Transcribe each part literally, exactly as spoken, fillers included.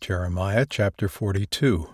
Jeremiah chapter forty-two.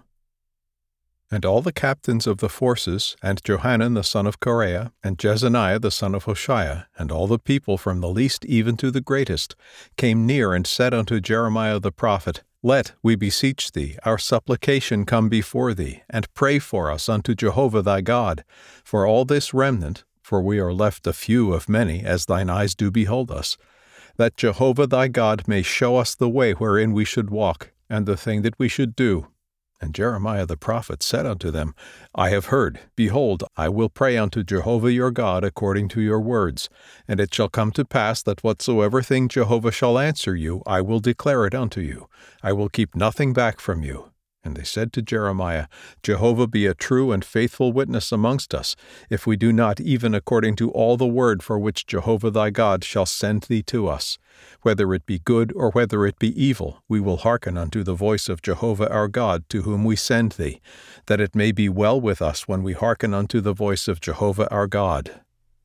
And all the captains of the forces, and Johanan the son of Kareah, and Jezaniah the son of Hoshaiah, and all the people from the least even to the greatest, came near and said unto Jeremiah the prophet, Let, we beseech thee, our supplication come before thee, and pray for us unto Jehovah thy God, for all this remnant, for we are left a few of many, as thine eyes do behold us, that Jehovah thy God may show us the way wherein we should walk, and the thing that we should do. And Jeremiah the prophet said unto them, I have heard. Behold, I will pray unto Jehovah your God according to your words. And it shall come to pass that whatsoever thing Jehovah shall answer you, I will declare it unto you. I will keep nothing back from you. And they said to Jeremiah, Jehovah be a true and faithful witness amongst us, if we do not even according to all the word for which Jehovah thy God shall send thee to us. Whether it be good or whether it be evil, we will hearken unto the voice of Jehovah our God, to whom we send thee, that it may be well with us when we hearken unto the voice of Jehovah our God.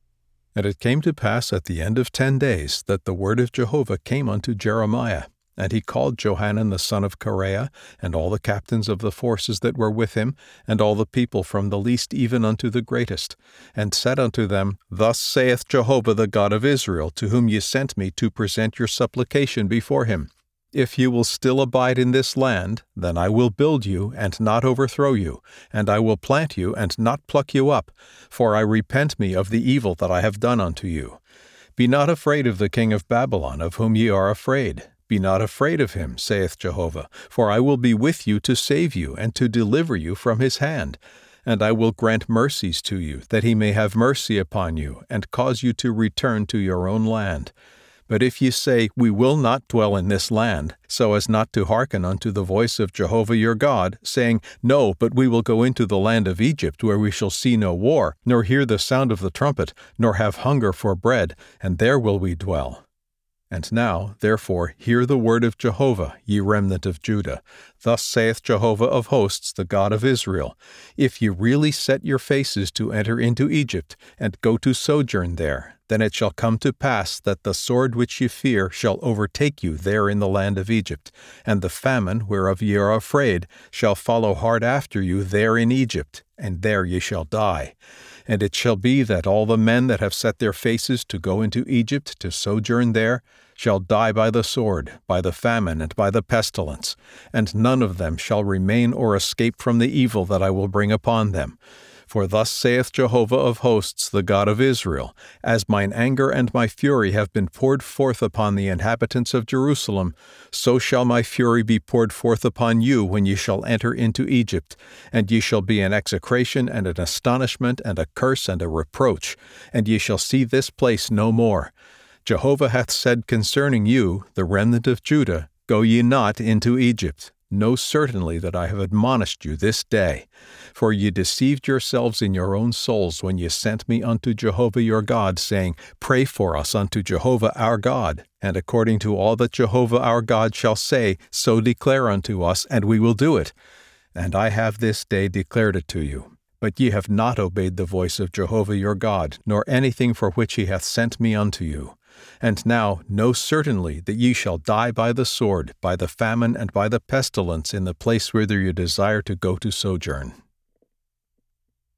And it came to pass at the end of ten days that the word of Jehovah came unto Jeremiah. And he called Johanan the son of Kareah, and all the captains of the forces that were with him, and all the people from the least even unto the greatest, and said unto them, Thus saith Jehovah the God of Israel, to whom ye sent me to present your supplication before him. If you will still abide in this land, then I will build you, and not overthrow you, and I will plant you, and not pluck you up, for I repent me of the evil that I have done unto you. Be not afraid of the king of Babylon, of whom ye are afraid. Be not afraid of him, saith Jehovah, for I will be with you to save you, and to deliver you from his hand. And I will grant mercies to you, that he may have mercy upon you, and cause you to return to your own land. But if ye say, We will not dwell in this land, so as not to hearken unto the voice of Jehovah your God, saying, No, but we will go into the land of Egypt, where we shall see no war, nor hear the sound of the trumpet, nor have hunger for bread, and there will we dwell. And now, therefore, hear the word of Jehovah, ye remnant of Judah. Thus saith Jehovah of hosts, the God of Israel, If ye really set your faces to enter into Egypt, and go to sojourn there, then it shall come to pass that the sword which ye fear shall overtake you there in the land of Egypt, and the famine, whereof ye are afraid, shall follow hard after you there in Egypt, and there ye shall die. And it shall be that all the men that have set their faces to go into Egypt to sojourn there shall die by the sword, by the famine, and by the pestilence, and none of them shall remain or escape from the evil that I will bring upon them. For thus saith Jehovah of hosts, the God of Israel, As mine anger and my fury have been poured forth upon the inhabitants of Jerusalem, so shall my fury be poured forth upon you when ye shall enter into Egypt, and ye shall be an execration and an astonishment and a curse and a reproach, and ye shall see this place no more. Jehovah hath said concerning you, the remnant of Judah, Go ye not into Egypt. Know certainly that I have admonished you this day. For ye deceived yourselves in your own souls when ye sent me unto Jehovah your God, saying, Pray for us unto Jehovah our God. And according to all that Jehovah our God shall say, so declare unto us, and we will do it. And I have this day declared it to you. But ye have not obeyed the voice of Jehovah your God, nor anything for which he hath sent me unto you. And now know certainly that ye shall die by the sword, by the famine, and by the pestilence in the place whither ye desire to go to sojourn.